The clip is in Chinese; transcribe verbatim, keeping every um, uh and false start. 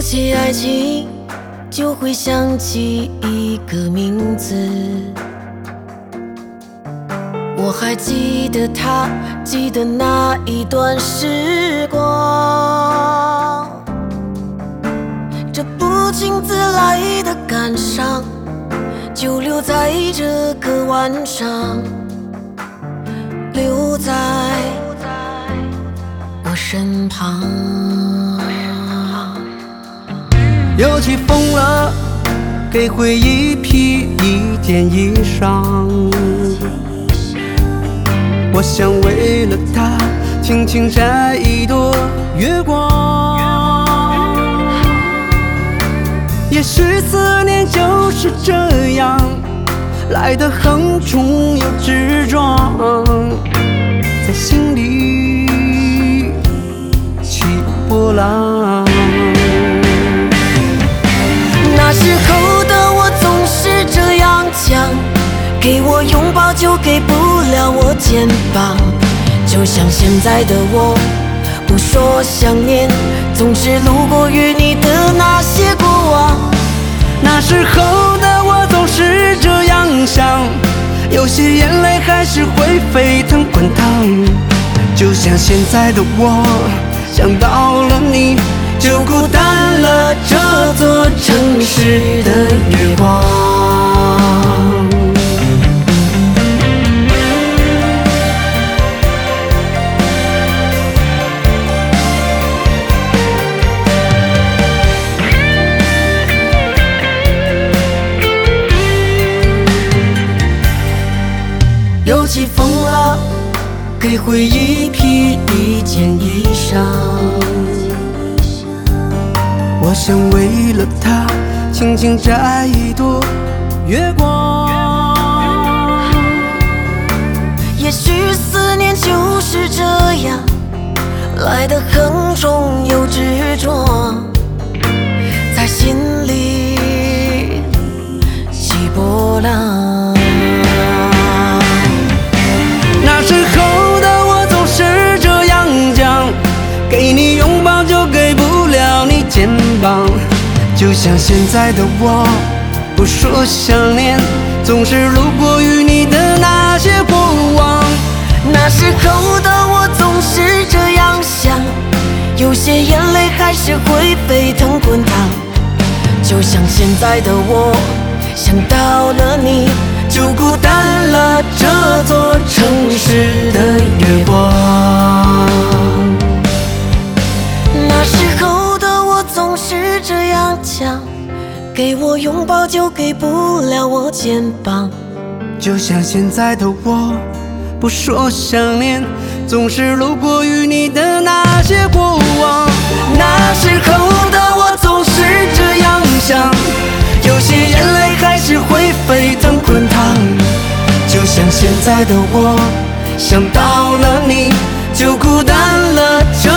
起爱情，就会想起一个名字。我还记得他，记得那一段时光。这不请自来的感伤，就留在这个晚上，留在我身旁。 又起风了，给回忆披一件衣裳。我想为了他，轻轻摘一朵月光。也许思念就是这样，来得横冲又直撞，在心里起波浪。 那时候的我总是这样讲，给我拥抱就给不了我肩膀，就像现在的我，不说想念，总是路过于你的那些过往。 那时候的我总是这样想，有些眼泪还是会沸腾滚烫，就像现在的我，想到了你，就孤单了这座城市的月光。 又起风了，给回忆披一件衣裳。 我想为了他，轻轻摘一朵月光。 也许思念就是这样，来得横冲又直撞，在心里起波浪。 那时候的我总是这样讲，给你拥抱就给不了你肩膀，就像现在的我，不说想念，总是路过于你的那些过往。 那时候的我总是这样想，有些眼泪还是会沸腾滚烫，就像现在的我，想到了你，就孤单了这座城市的月光。那时候的我总是这样讲，给我拥抱就给不了我肩膀， 就像现在的我，不说想念，总是路过于你的那些过往。 那时候的我总是这样想，有些眼泪还是会沸腾滚烫， 就像现在的我，想到了你，就孤单了这